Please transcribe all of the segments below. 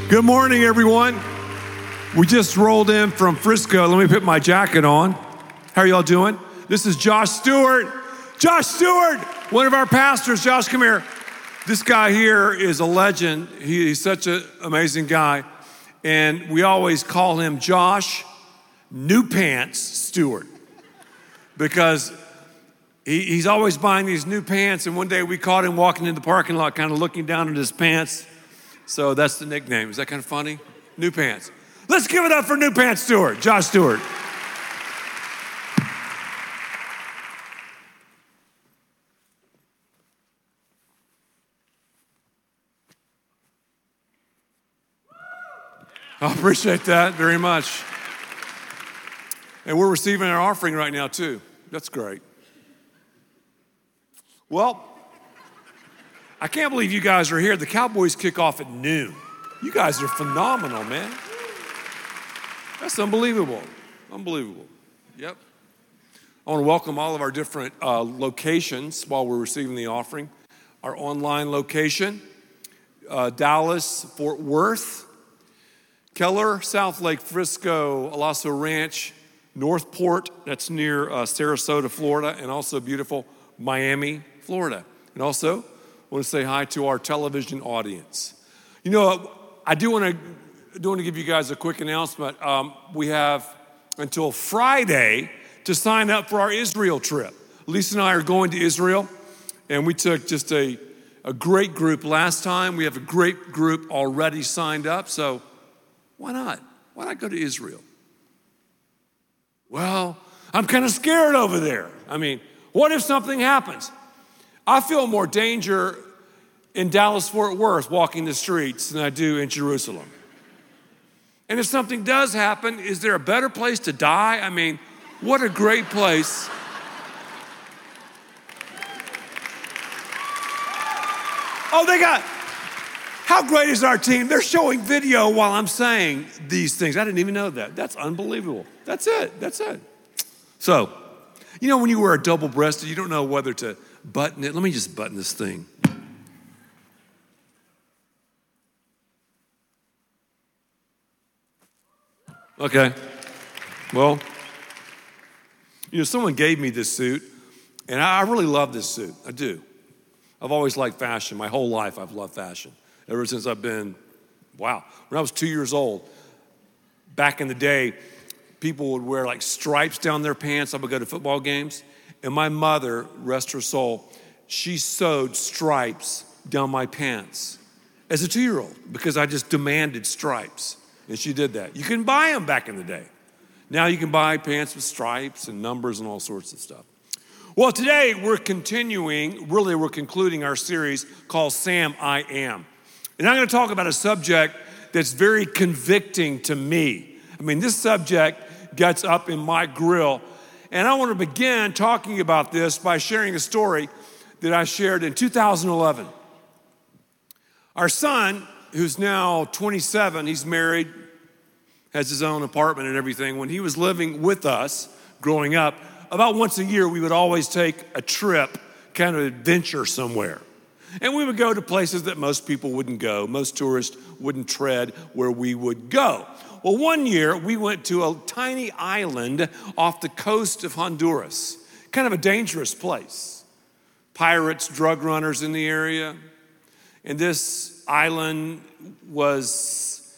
Good morning, everyone. We just rolled in from Frisco. Let me put my jacket on. How are y'all doing? This is Josh Stewart. Josh Stewart, one of our pastors. Josh, come here. This guy here is a legend. He's such an amazing guy. And we always call him Josh New Pants Stewart because he's always buying these new pants. And one day we caught him walking in the parking lot, kind of looking down at his pants. So that's the nickname. Is that kind of funny? New Pants. Let's give it up for New Pants Stewart, Josh Stewart. I appreciate that very much. And we're receiving our offering right now too. That's great. Well, I can't believe you guys are here. The Cowboys kick off at noon. You guys are phenomenal, man. That's unbelievable. Unbelievable. Yep. I want to welcome all of our different locations while we're receiving the offering. Our online location, Dallas, Fort Worth, Keller, South Lake, Frisco, Alasso Ranch, Northport, that's near Sarasota, Florida, and also beautiful Miami, Florida. And also, I want to say hi to our television audience. You know, I do want to give you guys a quick announcement. We have until Friday to sign up for our Israel trip. Lisa and I are going to Israel, and we took just a great group last time. We have a great group already signed up, so why not? Why not go to Israel? Well, I'm kind of scared over there. I mean, what if something happens? I feel more danger in Dallas-Fort Worth walking the streets than I do in Jerusalem. And if something does happen, is there a better place to die? I mean, what a great place. Oh, how great is our team? They're showing video while I'm saying these things. I didn't even know that. That's unbelievable. That's it. So, you know when you wear a double-breasted, you don't know whether to button it. Let me just button this thing. Okay. Well, you know, someone gave me this suit, and I really love this suit. I do. I've always liked fashion. My whole life I've loved fashion. Ever since when I was 2 years old, back in the day, people would wear like stripes down their pants. I would go to football games. And my mother, rest her soul, she sewed stripes down my pants as a 2-year-old because I just demanded stripes. And she did that. You couldn't buy them back in the day. Now you can buy pants with stripes and numbers and all sorts of stuff. Well, today we're concluding our series called Sam I Am. And I'm going to talk about a subject that's very convicting to me. I mean, this subject gets up in my grill. And I want to begin talking about this by sharing a story that I shared in 2011. Our son, who's now 27, he's married, has his own apartment and everything. When he was living with us growing up, about once a year, we would always take a trip, kind of adventure somewhere. And we would go to places that most people wouldn't go. Most tourists wouldn't tread where we would go. Well, one year, we went to a tiny island off the coast of Honduras, kind of a dangerous place. Pirates, drug runners in the area. And this island was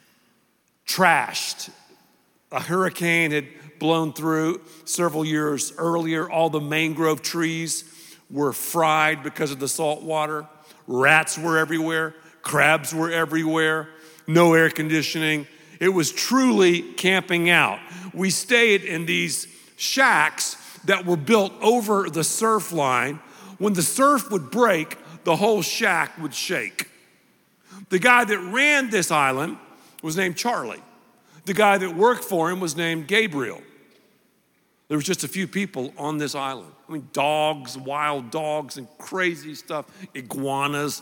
trashed. A hurricane had blown through several years earlier. All the mangrove trees were fried because of the salt water. Rats were everywhere. Crabs were everywhere. No air conditioning. It was truly camping out. We stayed in these shacks that were built over the surf line. When the surf would break, the whole shack would shake. The guy that ran this island was named Charlie. The guy that worked for him was named Gabriel. There was just a few people on this island. I mean, dogs, wild dogs, and crazy stuff, iguanas,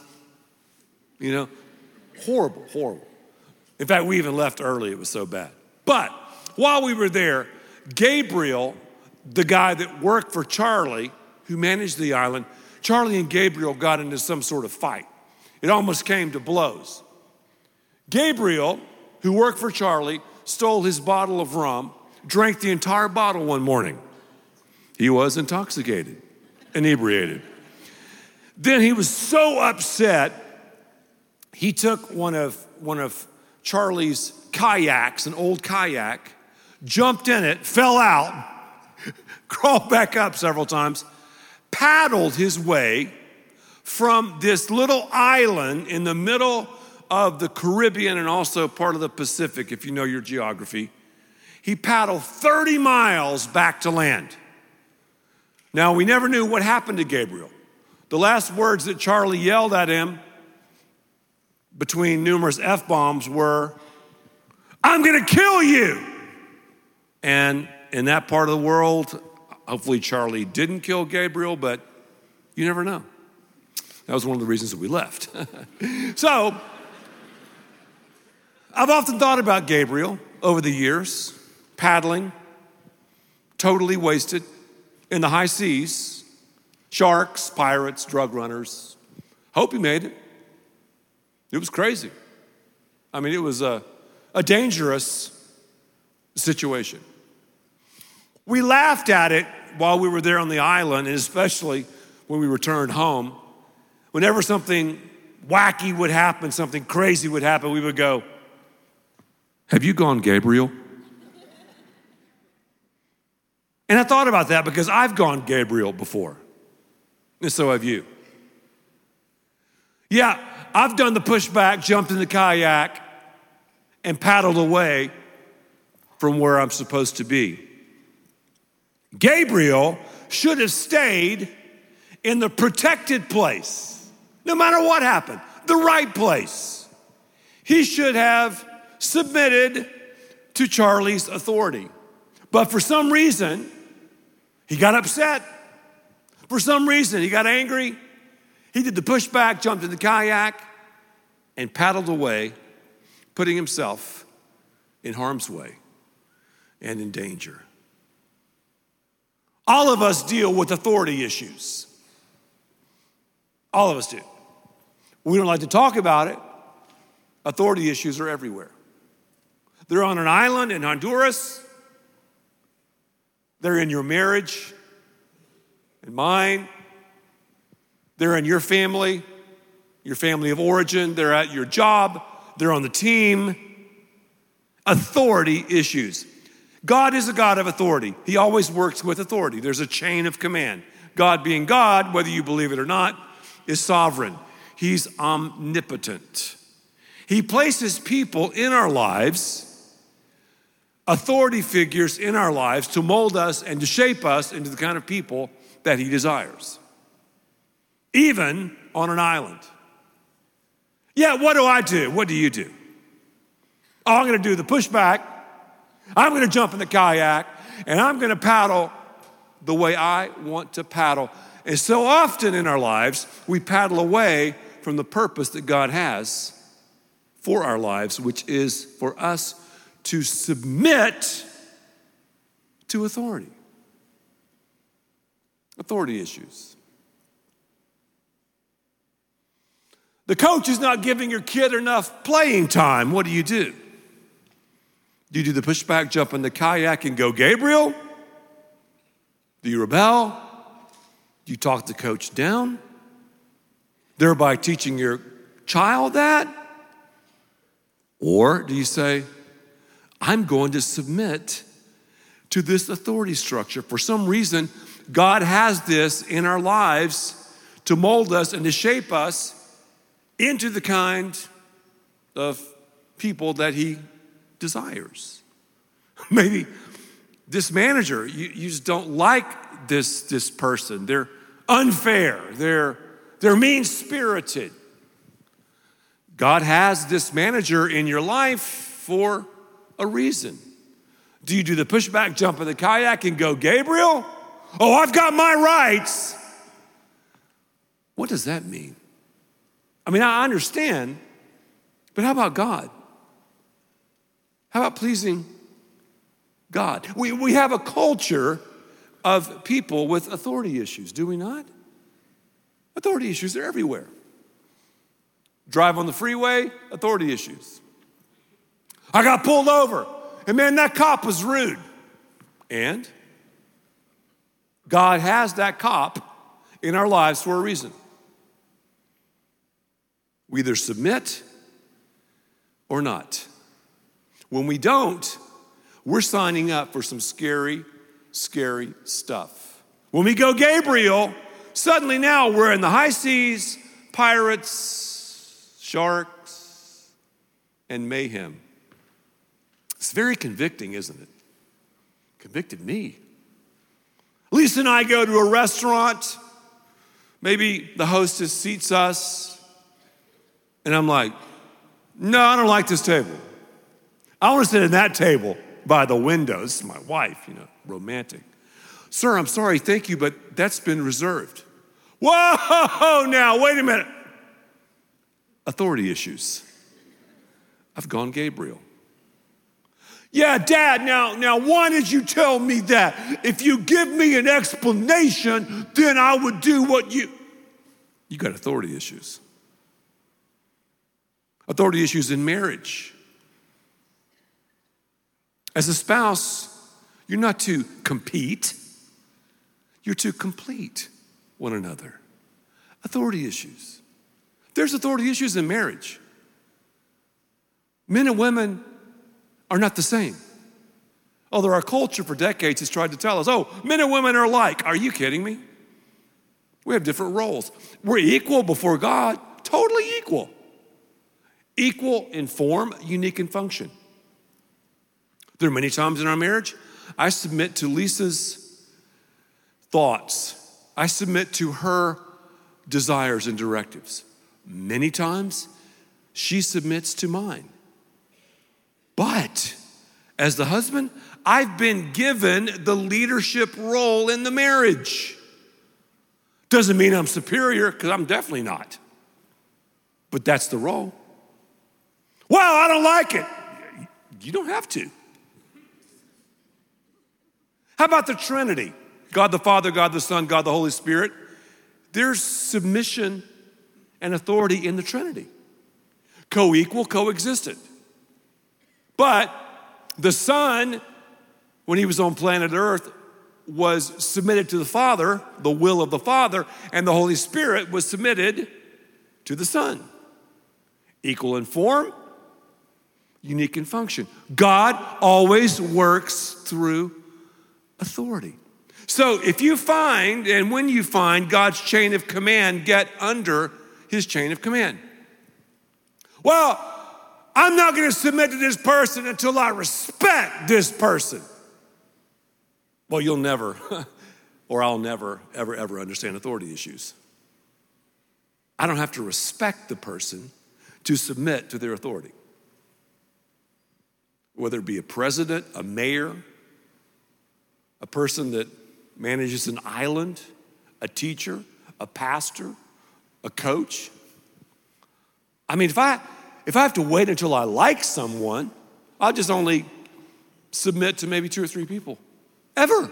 horrible, horrible. In fact, we even left early, it was so bad. But while we were there, Gabriel, the guy that worked for Charlie, who managed the island, Charlie and Gabriel got into some sort of fight. It almost came to blows. Gabriel, who worked for Charlie, stole his bottle of rum, drank the entire bottle one morning. He was intoxicated, inebriated. Then he was so upset, he took one of Charlie's kayaks, an old kayak, jumped in it, fell out, crawled back up several times, paddled his way from this little island in the middle of the Caribbean and also part of the Pacific, if you know your geography. He paddled 30 miles back to land. Now, we never knew what happened to Gabriel. The last words that Charlie yelled at him between numerous F-bombs were, "I'm gonna kill you!" And in that part of the world, hopefully Charlie didn't kill Gabriel, but you never know. That was one of the reasons that we left. So, I've often thought about Gabriel over the years, paddling, totally wasted in the high seas, sharks, pirates, drug runners. Hope he made it. It was crazy. I mean, it was a dangerous situation. We laughed at it while we were there on the island, and especially when we returned home. Whenever something wacky would happen, something crazy would happen, we would go, "Have you gone Gabriel?" And I thought about that because I've gone Gabriel before, and so have you. Yeah, I've done the pushback, jumped in the kayak, and paddled away from where I'm supposed to be. Gabriel should have stayed in the protected place, no matter what happened, the right place. He should have submitted to Charlie's authority. But for some reason, he got upset. For some reason, he got angry. He did the pushback, jumped in the kayak, and paddled away, putting himself in harm's way and in danger. All of us deal with authority issues. All of us do. We don't like to talk about it. Authority issues are everywhere. They're on an island in Honduras. They're in your marriage and mine. They're in your family of origin. They're at your job. They're on the team. Authority issues. God is a God of authority. He always works with authority. There's a chain of command. God being God, whether you believe it or not, is sovereign. He's omnipotent. He places people in our lives, authority figures in our lives, to mold us and to shape us into the kind of people that he desires. Even on an island. Yeah, what do I do? What do you do? Oh, I'm going to do the pushback. I'm going to jump in the kayak, and I'm going to paddle the way I want to paddle. And so often in our lives, we paddle away from the purpose that God has for our lives, which is for us to submit to authority. Authority issues. The coach is not giving your kid enough playing time. What do? Do you do the pushback, jump in the kayak, and go Gabriel? Do you rebel? Do you talk the coach down, thereby teaching your child that? Or do you say, I'm going to submit to this authority structure. For some reason, God has this in our lives to mold us and to shape us into the kind of people that he desires. Maybe this manager, you just don't like this person. They're unfair. They're mean-spirited. God has this manager in your life for a reason. Do you do the pushback, jump in the kayak, and go, Gabriel? Oh, I've got my rights. What does that mean? I mean, I understand, but how about God? How about pleasing God? We have a culture of people with authority issues, do we not? Authority issues are everywhere. Drive on the freeway, authority issues. I got pulled over, and man, that cop was rude. And God has that cop in our lives for a reason. We either submit or not. When we don't, we're signing up for some scary, scary stuff. When we go Gabriel, suddenly now we're in the high seas, pirates, sharks, and mayhem. It's very convicting, isn't it? Convicted me. Lisa and I go to a restaurant. Maybe the hostess seats us. And I'm like, no, I don't like this table. I want to sit at that table by the window. This is my wife, romantic. Sir, I'm sorry, thank you, but that's been reserved. Whoa, now, wait a minute. Authority issues. I've gone Gabriel. Yeah, Dad, now why did you tell me that? If you give me an explanation, then I would do what you got authority issues. Authority issues in marriage. As a spouse, you're not to compete. You're to complete one another. Authority issues. There's authority issues in marriage. Men and women are not the same. Although our culture for decades has tried to tell us, men and women are alike. Are you kidding me? We have different roles. We're equal before God, totally equal. Equal in form, unique in function. There are many times in our marriage, I submit to Lisa's thoughts. I submit to her desires and directives. Many times, she submits to mine. But as the husband, I've been given the leadership role in the marriage. Doesn't mean I'm superior, because I'm definitely not. But that's the role. Well, I don't like it. You don't have to. How about the Trinity? God the Father, God the Son, God the Holy Spirit. There's submission and authority in the Trinity. Co-equal, co-existent. But the Son, when he was on planet Earth, was submitted to the Father, the will of the Father, and the Holy Spirit was submitted to the Son. Equal in form, unique in function. God always works through authority. So if you find, and when you find God's chain of command, get under his chain of command. Well, I'm not going to submit to this person until I respect this person. Well, you'll never, or I'll never, ever understand authority issues. I don't have to respect the person to submit to their authority. Whether it be a president, a mayor, a person that manages an island, a teacher, a pastor, a coach. I mean, if I have to wait until I like someone, I'll just only submit to maybe 2 or 3 people. Ever.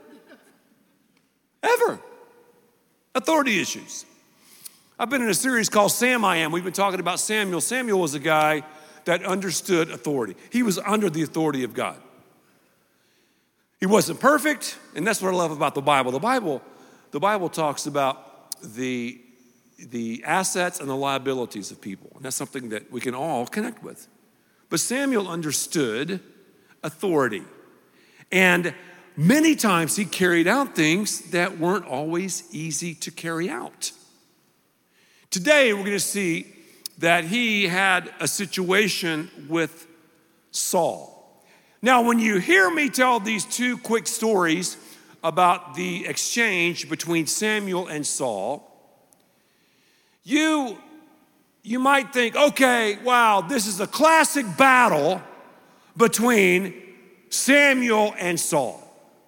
Authority issues. I've been in a series called Sam I Am. We've been talking about Samuel. Samuel was a guy that understood authority. He was under the authority of God. He wasn't perfect, and that's what I love about the Bible. The Bible talks about the assets and the liabilities of people, and that's something that we can all connect with. But Samuel understood authority, and many times he carried out things that weren't always easy to carry out. Today, we're going to see that he had a situation with Saul. Now, when you hear me tell these 2 quick stories about the exchange between Samuel and Saul, you might think, okay, wow, this is a classic battle between Samuel and Saul.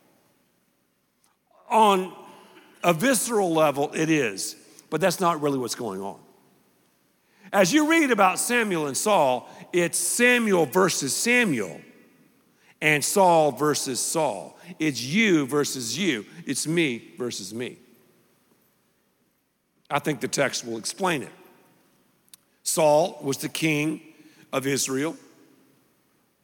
On a visceral level, it is, but that's not really what's going on. As you read about Samuel and Saul, it's Samuel versus Samuel and Saul versus Saul. It's you versus you. It's me versus me. I think the text will explain it. Saul was the king of Israel.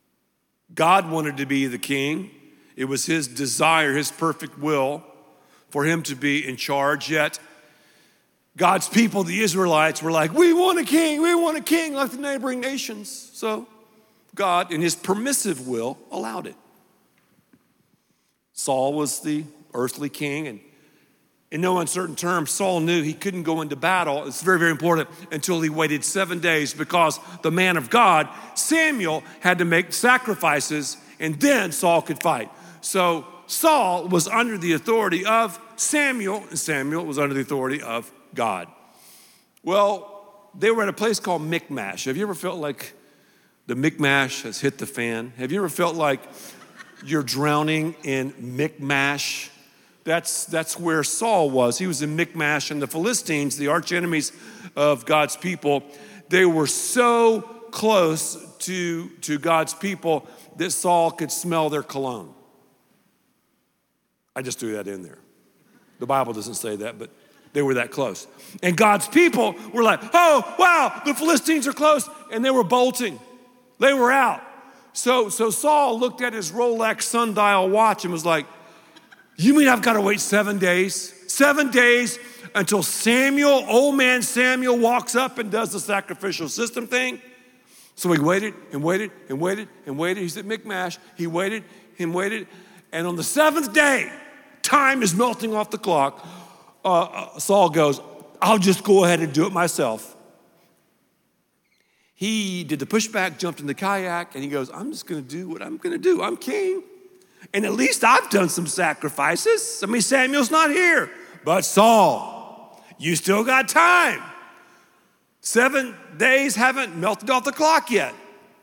God wanted to be the king. It was his desire, his perfect will for him to be in charge. Yet God's people, the Israelites, were like, we want a king, like the neighboring nations. So God, in his permissive will, allowed it. Saul was the earthly king, and in no uncertain terms, Saul knew he couldn't go into battle. It's very, very important until he waited 7 days, because the man of God, Samuel, had to make sacrifices, and then Saul could fight. So Saul was under the authority of Samuel, and Samuel was under the authority of God. Well, they were at a place called Michmash. Have you ever felt like the Michmash has hit the fan? Have you ever felt like you're drowning in Michmash? That's where Saul was. He was in Michmash, and the Philistines, the arch enemies of God's people, they were so close to God's people that Saul could smell their cologne. I just threw that in there. The Bible doesn't say that, but they were that close. And God's people were like, oh, wow, the Philistines are close. And they were bolting. They were out. So Saul looked at his Rolex sundial watch and was like, you mean I've got to wait 7 days? 7 days until Samuel, old man Samuel, walks up and does the sacrificial system thing? So he waited and waited and waited and waited. He's at Michmash. He waited and waited. And on the 7th day, time is melting off the clock. Saul goes, I'll just go ahead and do it myself. He did the pushback, jumped in the kayak, and he goes, I'm just going to do what I'm going to do. I'm king. And at least I've done some sacrifices. I mean, Samuel's not here. But Saul, you still got time. 7 days haven't melted off the clock yet.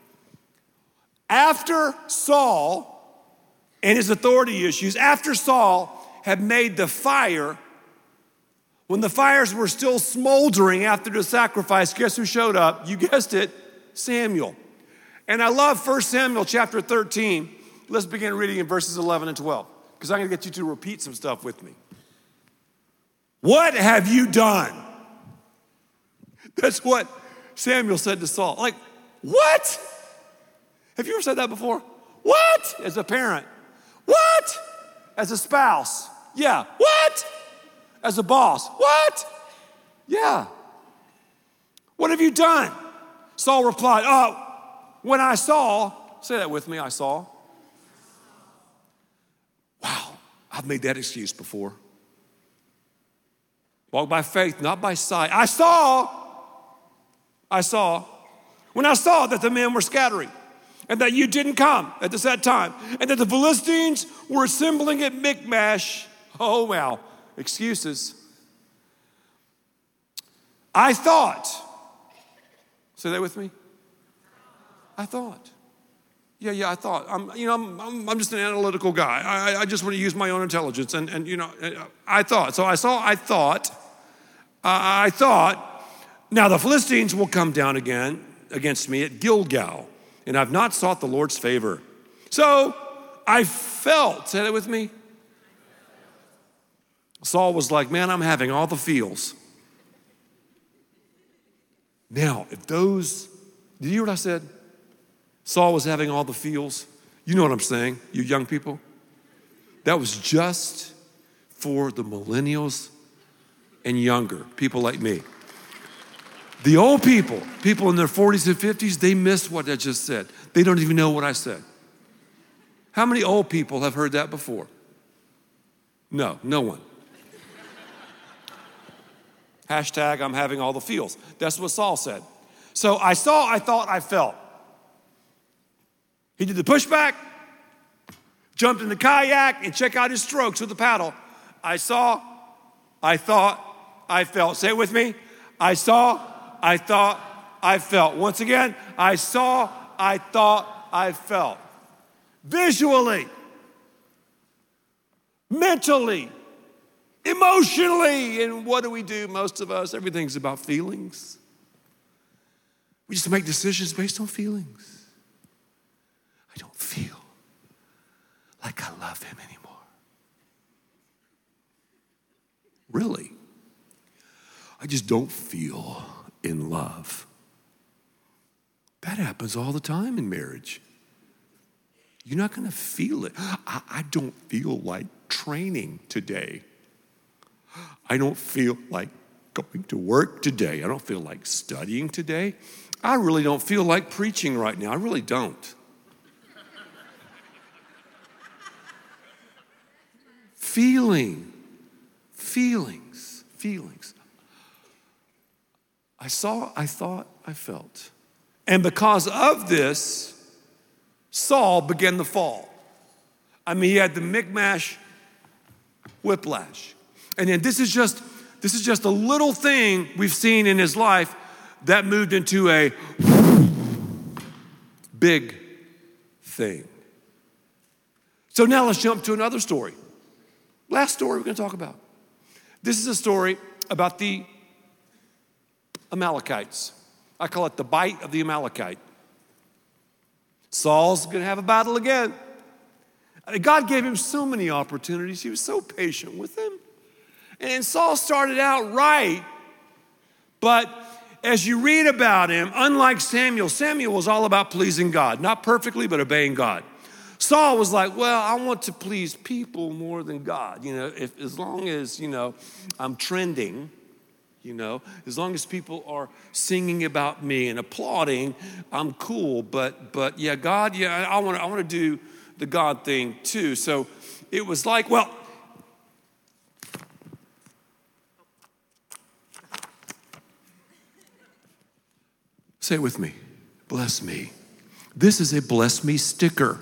After Saul and his authority issues, after Saul had made the fire, when the fires were still smoldering after the sacrifice, guess who showed up? You guessed it, Samuel. And I love 1 Samuel chapter 13. Let's begin reading in verses 11 and 12, because I'm going to get you to repeat some stuff with me. What have you done? That's what Samuel said to Saul. Like, what? Have you ever said that before? What? As a parent. What? As a spouse. Yeah. What? As a boss. What? Yeah. What have you done? Saul replied, when I saw, say that with me, I saw. Wow, I've made that excuse before. Walk by faith, not by sight. I saw. When I saw that the men were scattering, and that you didn't come at the set time, and that the Philistines were assembling at Michmash. Oh, wow, excuses. I thought, say that with me. I thought. Yeah, I thought. I'm just an analytical guy. I just want to use my own intelligence. And I thought. So I thought. Now the Philistines will come down again against me at Gilgal, and I've not sought the Lord's favor. So I felt, say that with me. Saul was like, man, I'm having all the feels. Now, if those, did you hear what I said? Saul was having all the feels. You know what I'm saying, you young people? That was just for the millennials and younger, people like me. The old people in their 40s and 50s, they missed what I just said. They don't even know what I said. How many old people have heard that before? No one. Hashtag, I'm having all the feels. That's what Saul said. So I saw, I thought, I felt. He did the pushback, jumped in the kayak, and check out his strokes with the paddle. I saw, I thought, I felt. Say it with me. I saw, I thought, I felt. Once again, I saw, I thought, I felt. Visually, mentally, emotionally. And what do? Most of us, everything's about feelings. We just make decisions based on feelings. I don't feel like I love him anymore. Really? I just don't feel in love. That happens all the time in marriage. You're not going to feel it. I don't feel like training today. I don't feel like going to work today. I don't feel like studying today. I really don't feel like preaching right now. I really don't. Feelings. I saw, I thought, I felt. And because of this, Saul began to fall. I mean, he had the Michmash whiplash. And then this is just a little thing we've seen in his life that moved into a big thing. So now let's jump to another story. Last story we're going to talk about. This is a story about the Amalekites. I call it the bite of the Amalekite. Saul's going to have a battle again. God gave him so many opportunities. He was so patient with him. And Saul started out right, but as you read about him, unlike Samuel, Samuel was all about pleasing God. Not perfectly, but obeying God. Saul was like, well, I want to please people more than God. As long as, I'm trending, as long as people are singing about me and applauding, I'm cool. But yeah, God, yeah, I want to do the God thing too. So it was like, well, say it with me, bless me. This is a bless me sticker.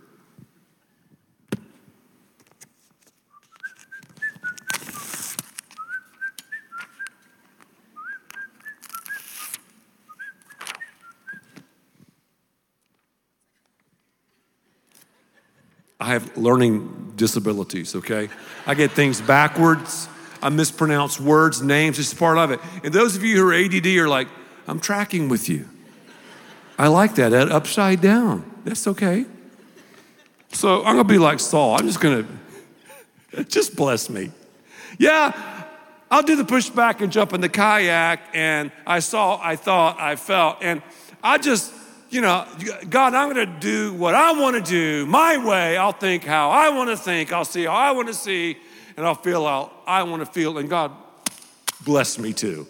I have learning disabilities, okay? I get things backwards. I mispronounce words, names. It's part of it. And those of you who are ADD are like, I'm tracking with you. I like that upside down. That's okay. So I'm going to be like Saul. I'm just going to, just bless me. Yeah, I'll do the pushback and jump in the kayak. And I saw, I thought, I felt. And I just, God, I'm going to do what I want to do my way. I'll think how I want to think. I'll see how I want to see. And I'll feel how I want to feel. And God, bless me too.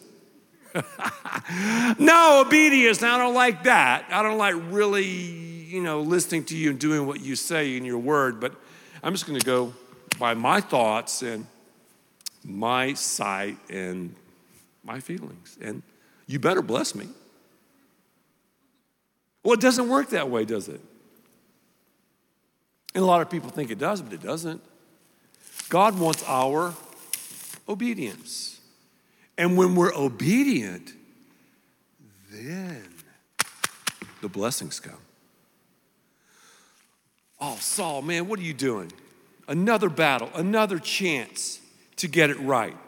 No, obedience. I don't like that. I don't like really, listening to you and doing what you say in your word. But I'm just going to go by my thoughts and my sight and my feelings. And you better bless me. Well, it doesn't work that way, does it? And a lot of people think it does, but it doesn't. God wants our obedience. And when we're obedient, then the blessings come. Oh, Saul, man, what are you doing? Another battle, another chance to get it right.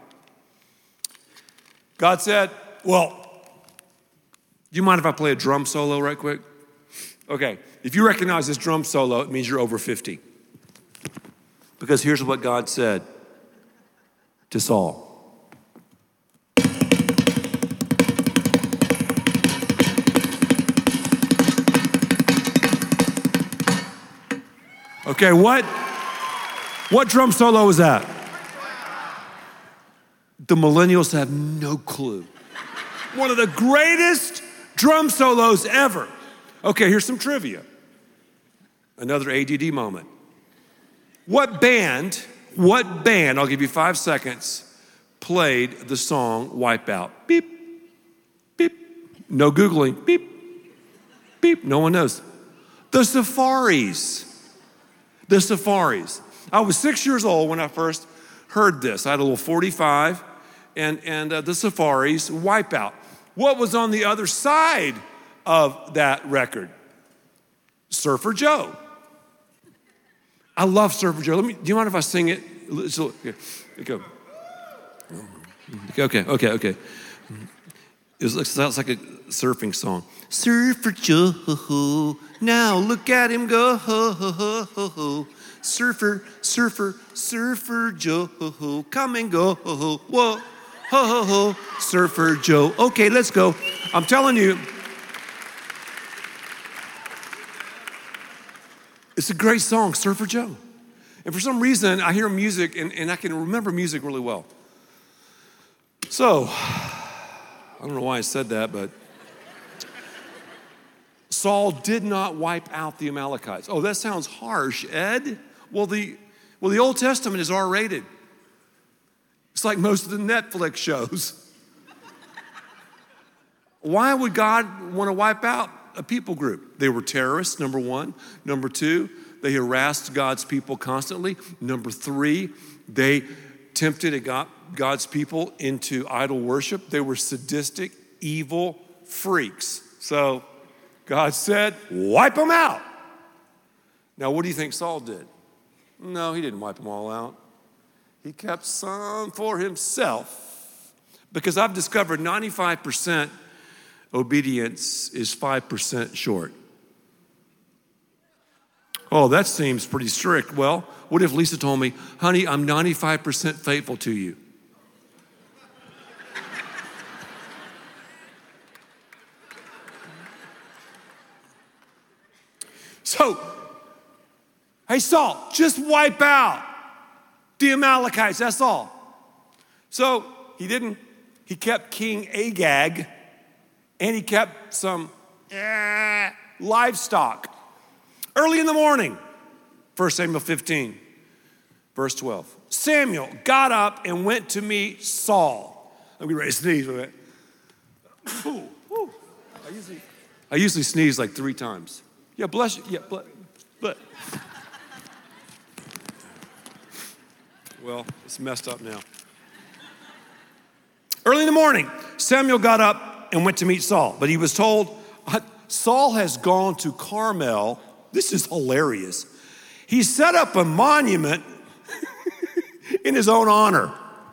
God said, well, do you mind if I play a drum solo right quick? Okay, if you recognize this drum solo, it means you're over 50. Because here's what God said to Saul. Okay, what drum solo was that? The millennials have no clue. One of the greatest drum solos ever. Okay, here's some trivia. Another ADD moment. What band, I'll give you 5 seconds, played the song Wipeout? Beep, beep. No Googling. Beep, beep. No one knows. The Safaris. The Safaris. I was 6 years old when I first heard this. I had a little 45 and the Safaris, Wipeout. What was on the other side of that record? Surfer Joe. I love Surfer Joe. Do you mind if I sing it? Okay, go. Okay. It sounds like a surfing song. Surfer Joe, now look at him go. Surfer Joe, come and go. Whoa, ho, Surfer Joe. Okay, let's go. I'm telling you, It's a great song, Surfer Joe. And for some reason, I hear music and I can remember music really well. So, I don't know why I said that, but Saul did not wipe out the Amalekites. Oh, that sounds harsh, Ed. Well, the Old Testament is R-rated. It's like most of the Netflix shows. Why would God want to wipe out a people group? They were terrorists, number one. Number two, they harassed God's people constantly. Number three, they tempted God's people into idol worship. They were sadistic, evil freaks. So God said, wipe them out. Now, what do you think Saul did? No, he didn't wipe them all out. He kept some for himself. Because I've discovered 95% obedience is 5% short. Oh, that seems pretty strict. Well, what if Lisa told me, honey, I'm 95% faithful to you? So, hey, Saul, just wipe out the Amalekites, that's all. So, he didn't. He kept King Agag, and he kept some livestock. Early in the morning, 1 Samuel 15, verse 12. Samuel got up and went to meet Saul. Let me ready to sneeze with it. I usually sneeze like 3 times. Yeah, bless you. Yeah, bless. Well, it's messed up now. Early in the morning, Samuel got up and went to meet Saul, but he was told, Saul has gone to Carmel. This is hilarious. He set up a monument in his own honor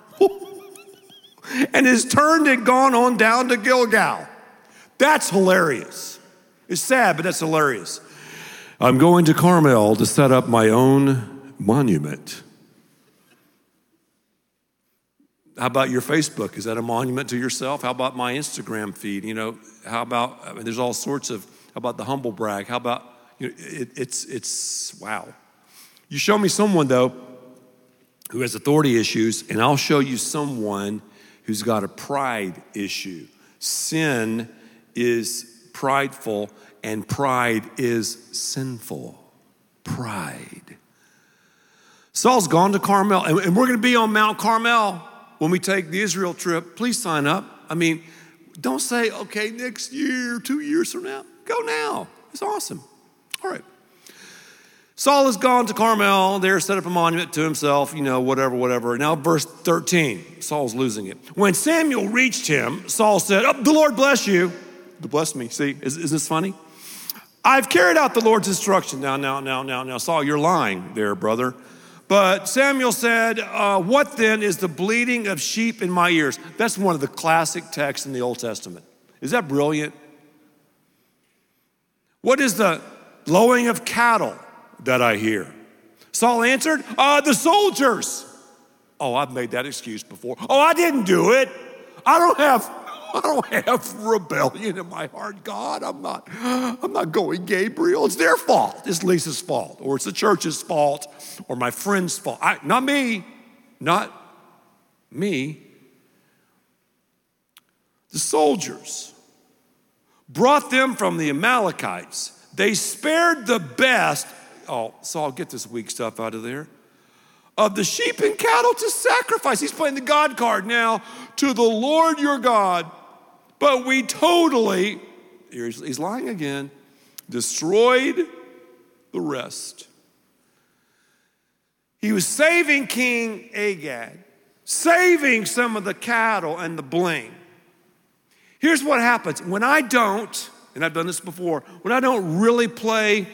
and has turned and gone on down to Gilgal. That's hilarious. It's sad, but that's hilarious. I'm going to Carmel to set up my own monument. How about your Facebook? Is that a monument to yourself? How about my Instagram feed? How about, there's all sorts of, how about the humble brag? How about, it's wow. You show me someone, though, who has authority issues, and I'll show you someone who's got a pride issue. Sin is prideful, and pride is sinful. Pride. Saul's gone to Carmel, and we're going to be on Mount Carmel when we take the Israel trip. Please sign up. Don't say, okay, next year, 2 years from now. Go now. It's awesome. All right. Saul has gone to Carmel. There, set up a monument to himself, whatever. Now, verse 13, Saul's losing it. When Samuel reached him, Saul said, the Lord bless you. Bless me. See, is this funny? I've carried out the Lord's instruction. Now, Saul, you're lying there, brother. But Samuel said, what then is the bleating of sheep in my ears? That's one of the classic texts in the Old Testament. Is that brilliant? What is the lowing of cattle that I hear? Saul answered, the soldiers. Oh, I've made that excuse before. Oh, I didn't do it. I don't have rebellion in my heart. God, I'm not going Gabriel. It's their fault. It's Lisa's fault, or it's the church's fault, or my friend's fault. Not me. The soldiers brought them from the Amalekites. They spared the best. Oh, Saul, get this weak stuff out of there. Of the sheep and cattle to sacrifice. He's playing the God card now. To the Lord your God. But we totally, he's lying again, destroyed the rest. He was saving King Agag, saving some of the cattle and the bling. Here's what happens. When I don't, and I've done this before, when I don't really play,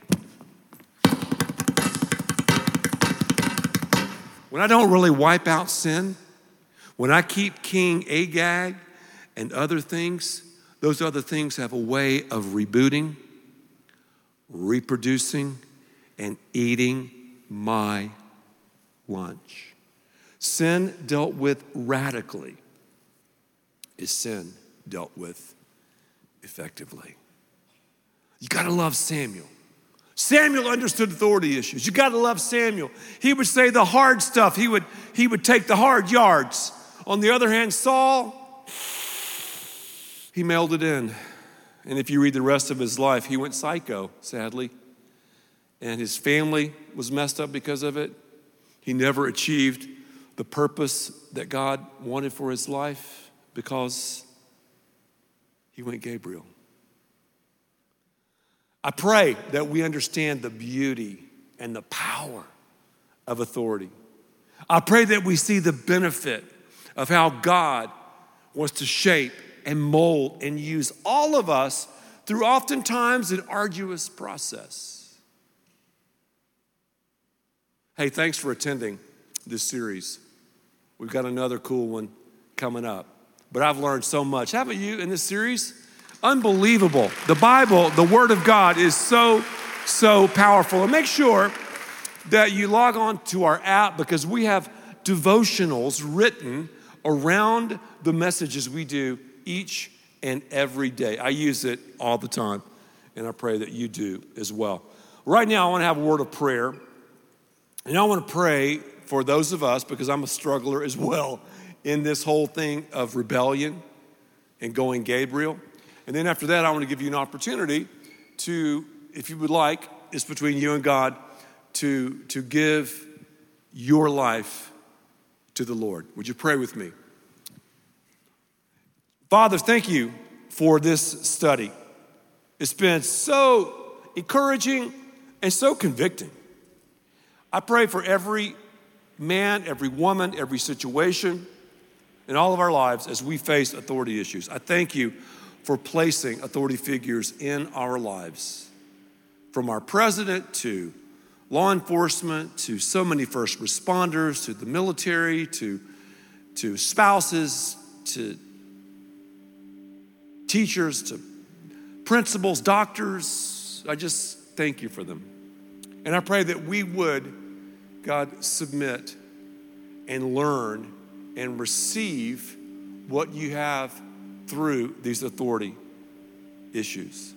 when I don't really wipe out sin, when I keep King Agag and other things, those other things have a way of rebooting, reproducing, and eating my lunch. Sin dealt with radically is sin dealt with effectively. You gotta love Samuel. Samuel understood authority issues. You got to love Samuel. He would say the hard stuff. He would take the hard yards. On the other hand, Saul, he mailed it in. And if you read the rest of his life, he went psycho, sadly. And his family was messed up because of it. He never achieved the purpose that God wanted for his life because he went Gabriel. I pray that we understand the beauty and the power of authority. I pray that we see the benefit of how God wants to shape and mold and use all of us through oftentimes an arduous process. Hey, thanks for attending this series. We've got another cool one coming up. But I've learned so much. Haven't you in this series? Unbelievable. The Bible, the Word of God is so powerful. And make sure that you log on to our app because we have devotionals written around the messages we do each and every day. I use it all the time, and I pray that you do as well. Right now, I want to have a word of prayer. And I want to pray for those of us, because I'm a struggler as well in this whole thing of rebellion and going Gabriel. And then after that, I want to give you an opportunity to, if you would like, it's between you and God, to give your life to the Lord. Would you pray with me? Father, thank you for this study. It's been so encouraging and so convicting. I pray for every man, every woman, every situation in all of our lives as we face authority issues. I thank you for placing authority figures in our lives, from our president to law enforcement to so many first responders to the military to spouses to teachers to principals, doctors. I just thank you for them. And I pray that we would, God, submit and learn and receive what you have through these authority issues.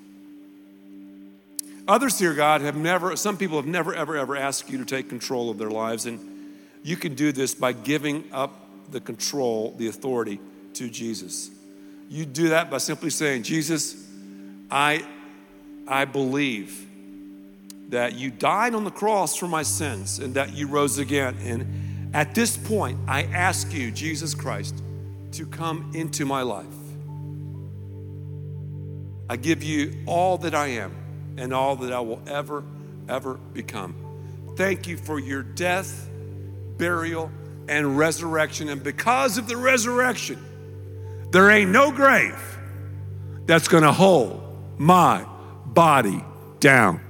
Others here, God, some people have never, ever asked you to take control of their lives, and you can do this by giving up the control, the authority to Jesus. You do that by simply saying, Jesus, I believe that you died on the cross for my sins and that you rose again. And at this point, I ask you, Jesus Christ, to come into my life. I give you all that I am and all that I will ever become. Thank you for your death, burial, and resurrection. And because of the resurrection, there ain't no grave that's gonna hold my body down.